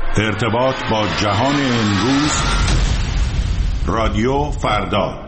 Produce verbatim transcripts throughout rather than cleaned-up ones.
ارتباط با جهان امروز، رادیو فردا.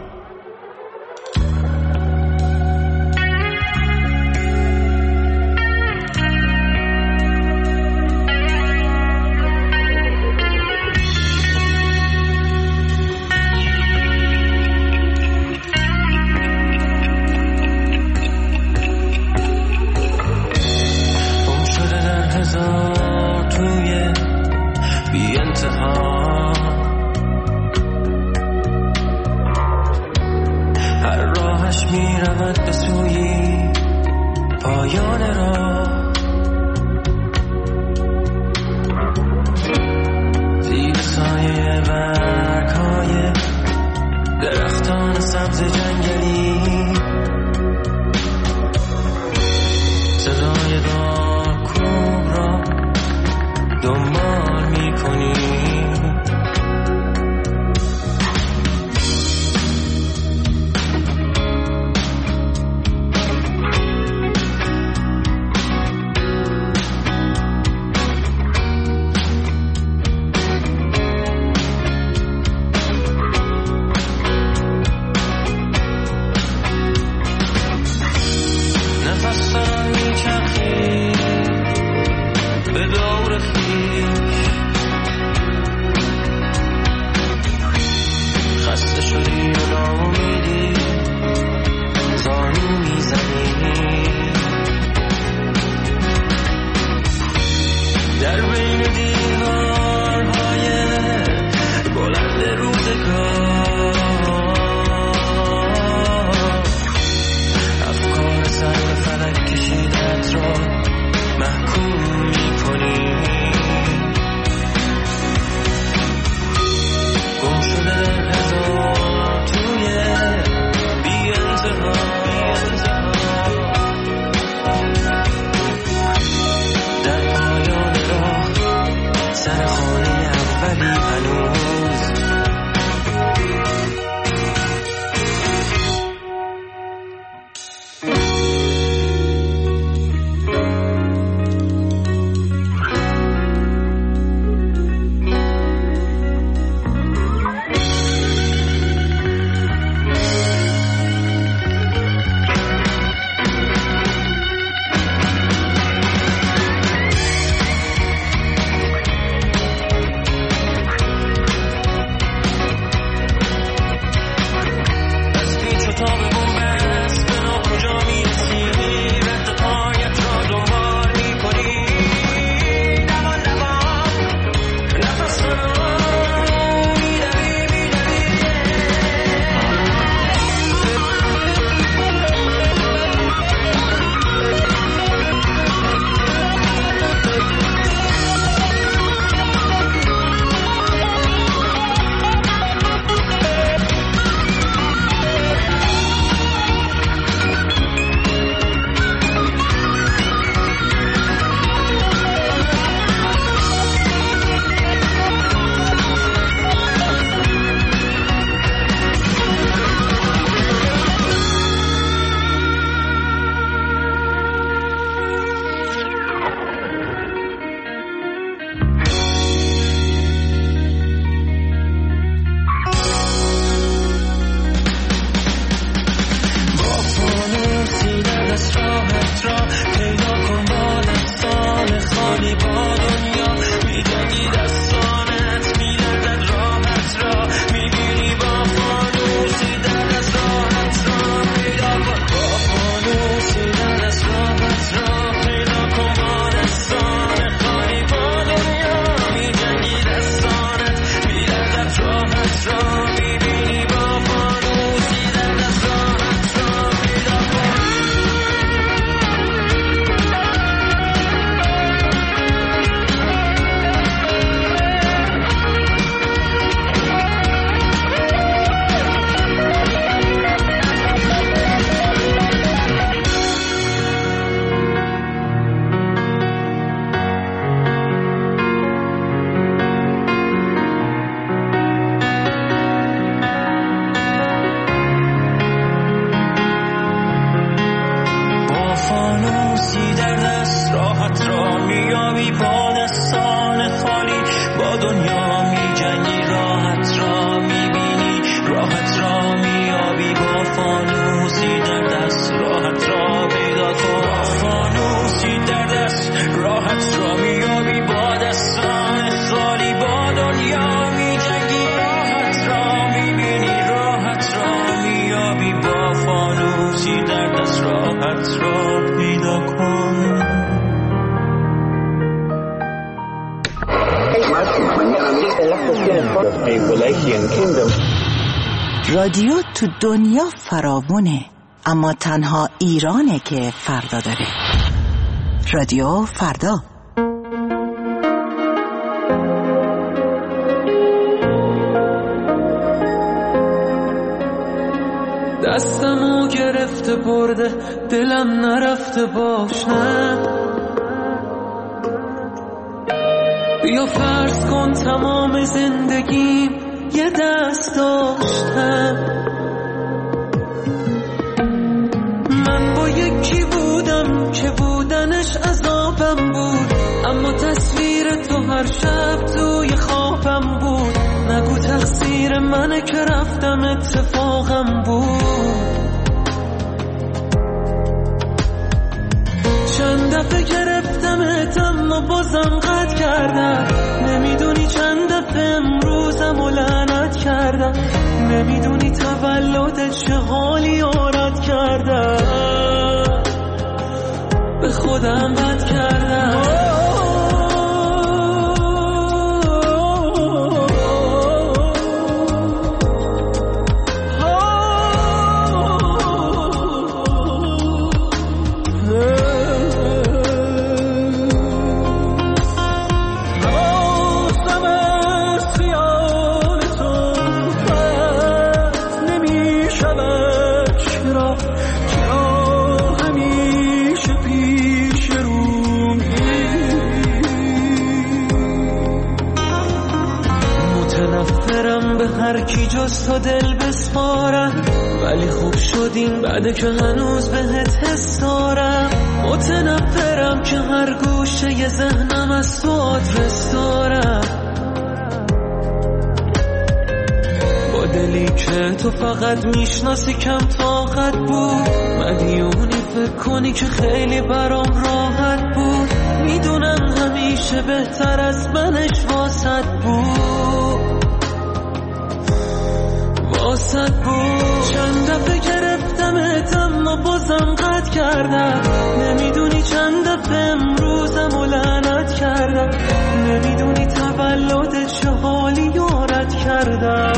با دنیا می جنگی، راحت را می بینی، راحت را می یابی، با فانوسی در دست راحت را پیدا کن. فانوسی در دست راحت را می یابی، با دستان خالی با دنیا می جنگی، راحت را می بینی، راحت را می یابی، با فانوسی در دست راحت را پیدا کن. رادیو تو دنیا فراوونه، اما تنها ایرانه که فردا داره. رادیو فردا. دستمو گرفته برده، دلم نرفته باش، نه بیا فرض کن تمام زندگیم یه دست داشتم. من با یکی بودم که بودنش عذابم بود، اما تصویر تو هر شب توی خوابم بود. نگو تقصیر منه که رفتم اتفاقم بود. چند دفعه گرفتمت اما بازم قطع کردم. نمیدونی چند دفعه امروزم و لعنت کردم. نمیدونی تولدت چه حالی آرد کردم. به خودم بد کردم. هر کی جز تو دل بسپارم، ولی خوب شدیم بعد که هنوز بهت حس دارم. متنفرم که هر گوشه ی ذهنم از تو آدرس دارم. با دلی که تو فقط میشناسی کم طاقت بود. مدیونی فکر کنی که خیلی برام راحت بود. میدونم همیشه بهتر از منش واسط بود، واسط بود. چند دفعه گرفتمت اما بازم قطع کردم. نمیدونی چند دفعه امروزم و لعنت کردم. نمیدونی تولدت چه حالی یارت کردم.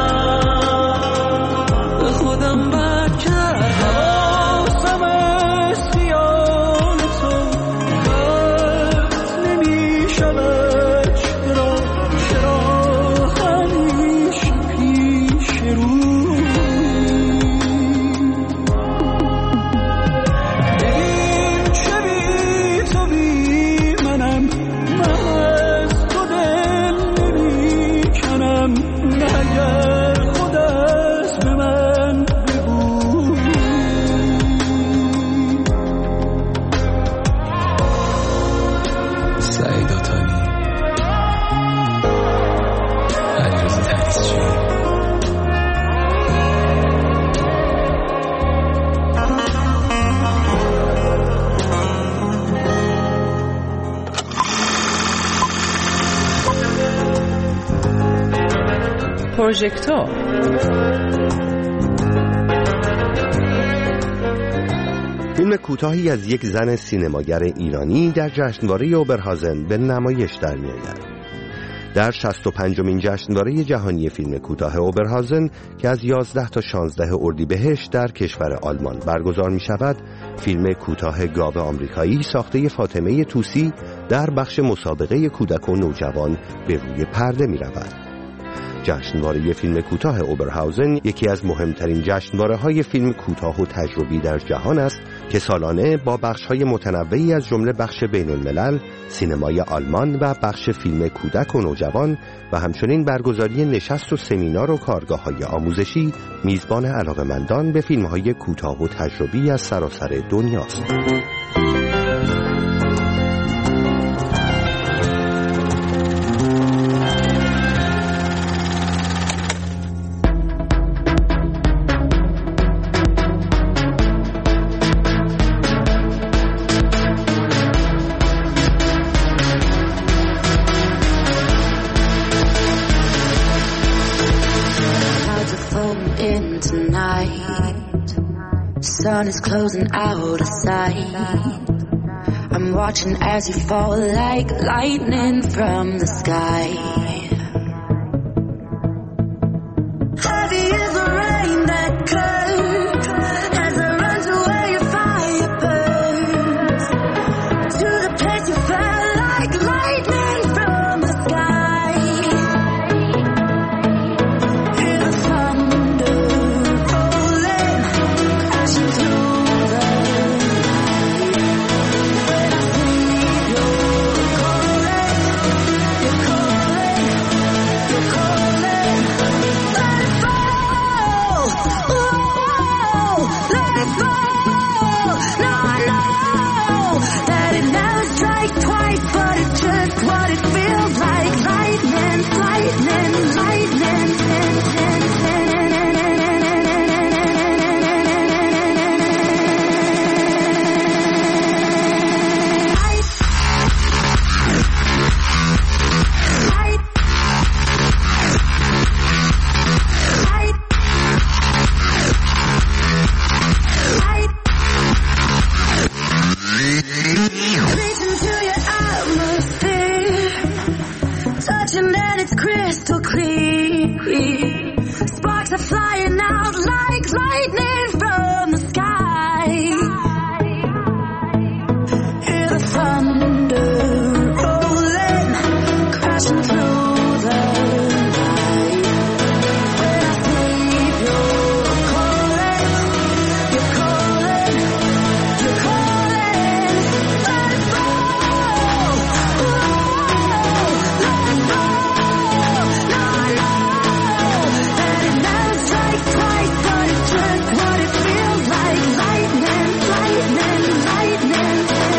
به خودم بد کردم. حواسم استیان تو هست نمیشود. چرا چرا همیشه پیش رو ببین چه بی تو بی منم. من از تو دل نمی کنم. مگر خود از به من بگو. سعید آتانی، علیرضا تحصیلی. پروژکتور فیلم کوتاهی از یک زن سینماگر ایرانی در جشنواره اوبرهازن به نمایش در می‌آید. در شصت و پنجمین جشنواره جهانی فیلم کوتاه اوبرهازن که از یازده تا شانزده اردیبهشت در کشور آلمان برگزار می‌شود، فیلم کوتاه گاو آمریکایی ساخته فاطمه طوسی در بخش مسابقه کودک و نوجوان به روی پرده می‌رود. جشنواره فیلم کوتاه اوبرهازن یکی از مهمترین جشنواره‌های فیلم کوتاه و تجربی در جهان است که سالانه با بخش‌های متنوعی از جمله بخش بین‌الملل، سینمای آلمان و بخش فیلم کودک و نوجوان و همچنین برگزاری نشست و سمینار و کارگاه‌های آموزشی میزبان علاقه‌مندان به فیلم‌های کوتاه و تجربی از سراسر دنیاست. sun is closing out of sight. I'm watching as you fall like lightning from the sky. Heavy is the rain that comes as I run to where your fire burns, to the place you fell like lightning from the sky. Hear the thunder rolling, crashing through the night. When I sleep, you're calling, you're calling, you're calling. Let it fall, oh, let it fall. No, I know that it never strikes twice, but it's just what it feels like. Lightning, lightning, lightning. Reaching to your atmosphere, touching and it's crystal clear. Sparks are flying out like lightning from the sky. Hear the thunder rolling, crashing through the night. When I sleep, you're calling, you're calling, you're calling. Let it fall, oh, let it fall. No, I know that it never strikes twice, but it's just what it feels like. Lightning, lightning, lightning.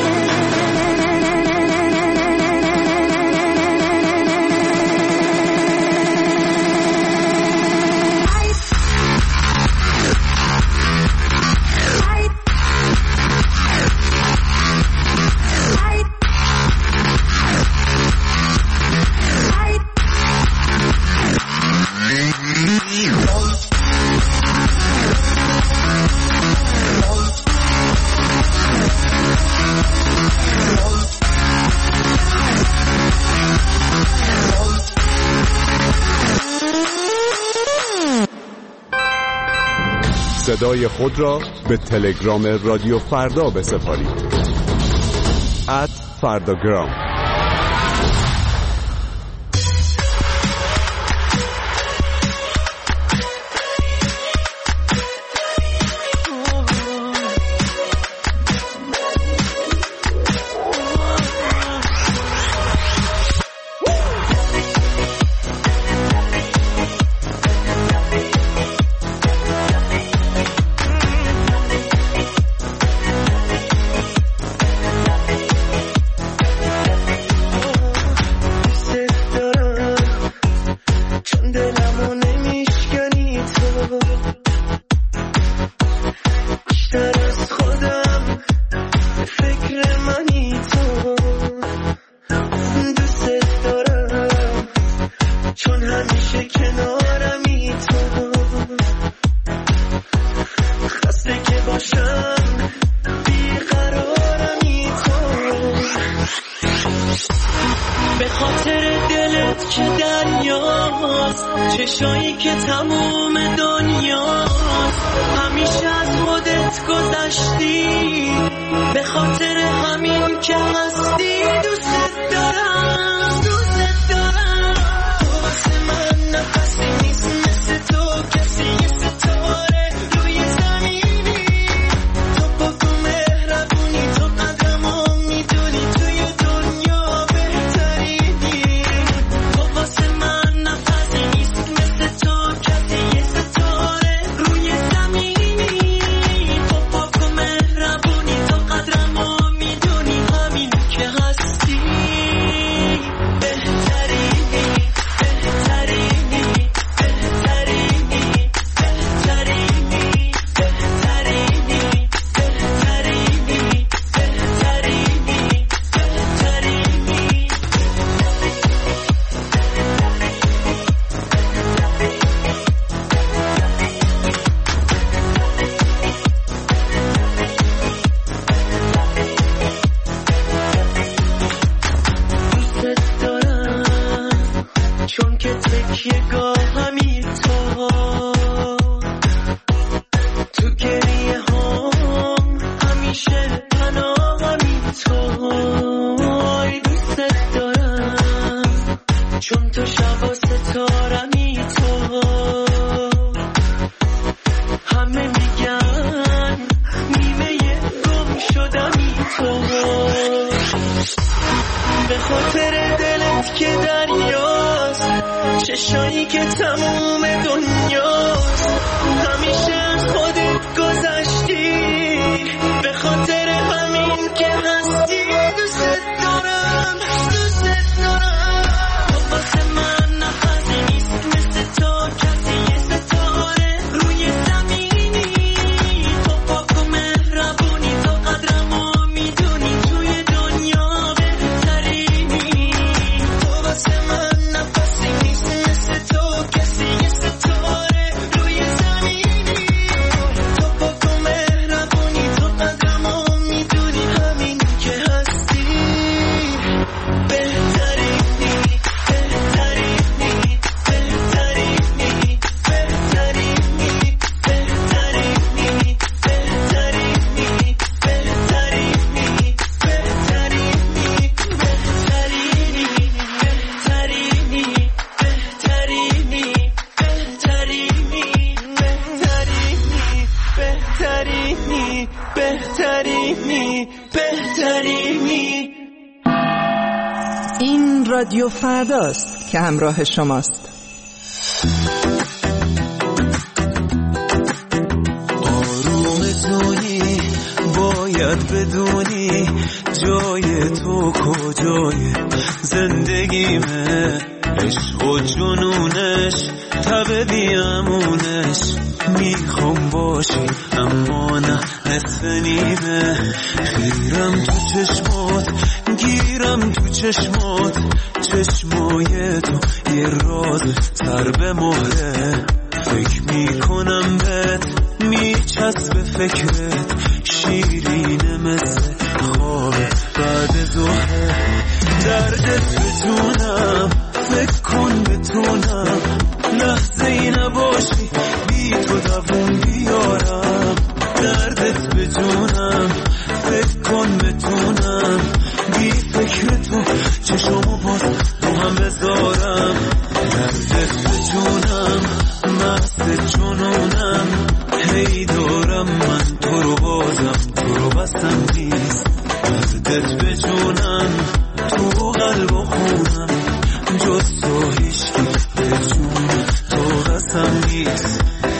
صدای خود را به تلگرام رادیو فردا بسپارید. ات فرداگرام. به خاطر دلت که دریاست، چشایی که تموم دنیاست، همیشه از خودت گذشتی، به خاطر همین که هستی دوست دارم، دوست دارم. تو واسه من نفسی نیست مثل تو کسی، یه ستاره روی زمینی، تو بگو مهربونی، تو قدرمو میدونی، توی دنیا بهترینی. تو واسه من نفسی نیست مثل تو کسی، یه ستاره روی زمینی، تو بگو مهربونی، تو قدرمو میدونی، همین که تکیه گاهمی تو تو گریه هم همیشه پناهمی تو ای دوست دارم چون تو شبا ستارمی تو همه میگن نیمه گم شدمی تو به خاطر دلت که دریاست چشایی که تموم دنیاست همیشه از خودت گذشتی به خاطر همین که هستی دوست دارم دوست دارم تو واسه من نفسی نیست مثل تو کسی یه ستاره روی زمینی تو پاک و مهربونی تو قدرمو میدونی توی دنیا بهترینی تو واسه من نفسی نیست مثل تو کسی یه ستاره روی زمینی تو پاک و مهربونی تو قدرمو میدونی همین که هستی بهترینی بهترینی بهترینی بهترینی بهترینی بهترینی بهترینی بهترینی بهترینی بهترینی بهترینی بهترینی بهترینی. این رادیو فرداست که همراه شماست. آرومتونی باید بدونی جای تو کجای زندگیمه عشق و جنونش تب بیامونش میخوام باشی اما نه نصف نیمه خیرم تو چشمات گیرم تو چشمات چشمای تو یه راز سر به مهره فکر میکنم بهت میچسب فکرت شیرینه مثل خواب بعد ظهره دردت بتونم فکر کن بتونم لحظه ای نباشی بی تو دوون بیارم دردت بتونم فکر کن بتونم بی فکر تو چشمو باز رو هم بذارم دردت بتونم مست جنونم هی دارم من تو رو بازم تو رو بستم نیست دردت بتونم تو قلب و خونم جز تو هیچکی بجون تو قسم نیست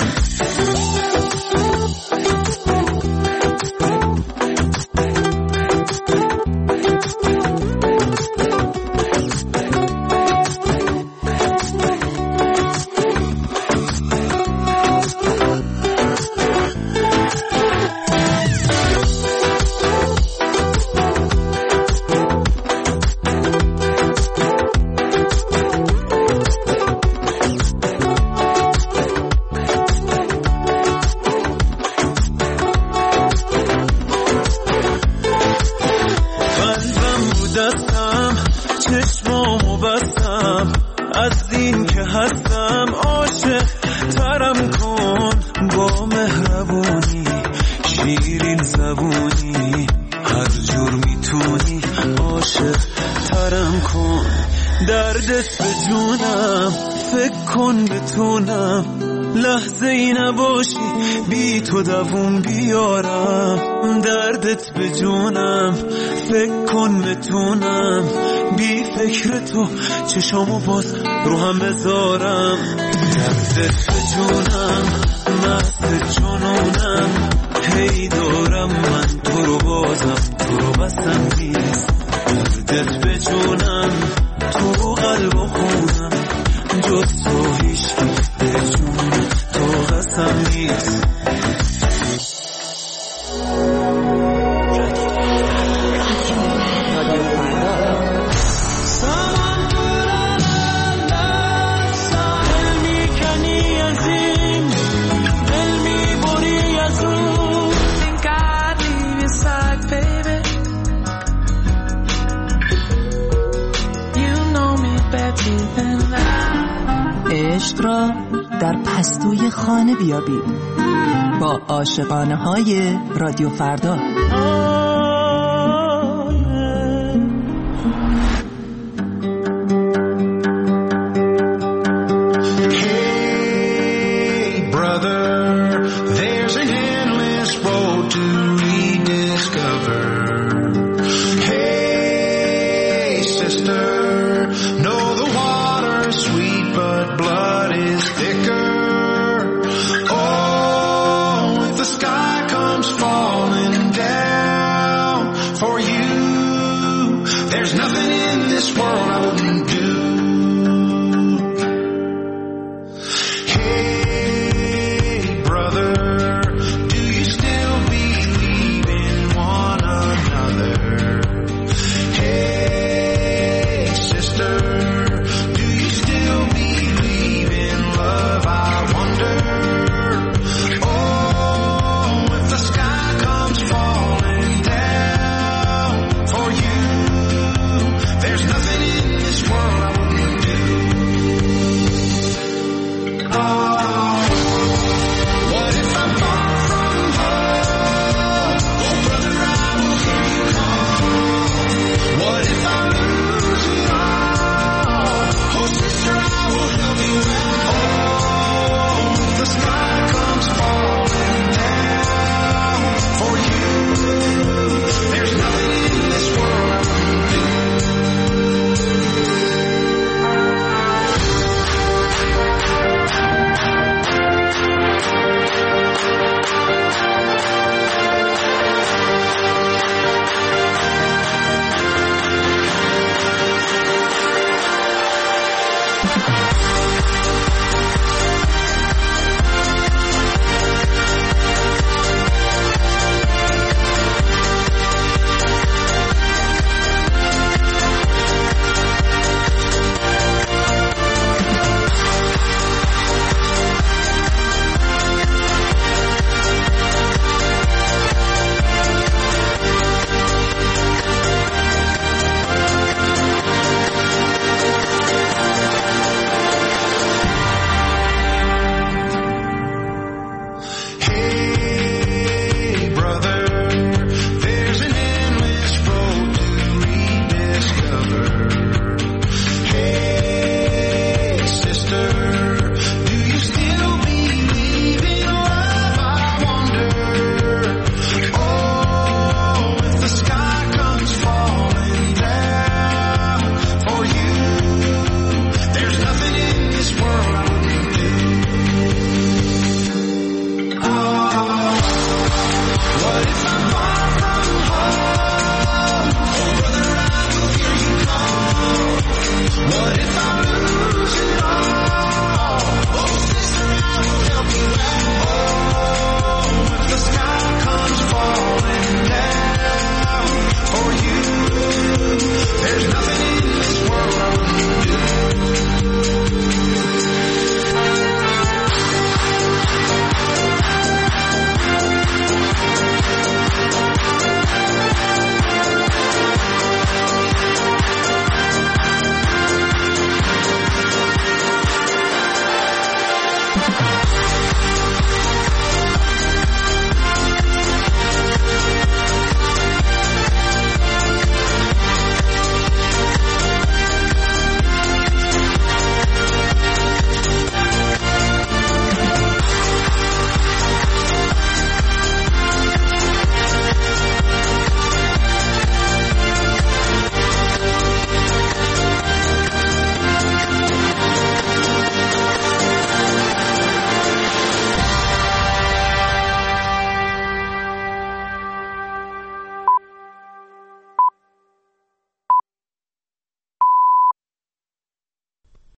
چشمامو بستم از این که هستم عاشق ترم کن با مهربونی شیرین زبونی هر جور میتونی عاشق ترم کن دردت به جونم فکر کن بتونم لحظه ای نباشی بی تو دوون بیارم دردت به جونم فکر کن بتونم بی فکر تو چشامو باز رو هم بذارم دردت به جونم مست جنونم هی دارم من تو رو بازم تو رو بستم نیست دردت به جونم تو قلب و خونم جز تو هیچکی به جون تو قسم نیست Than that. عشق را در پستوی خانه بیابید با عاشقانه های رادیو فردا.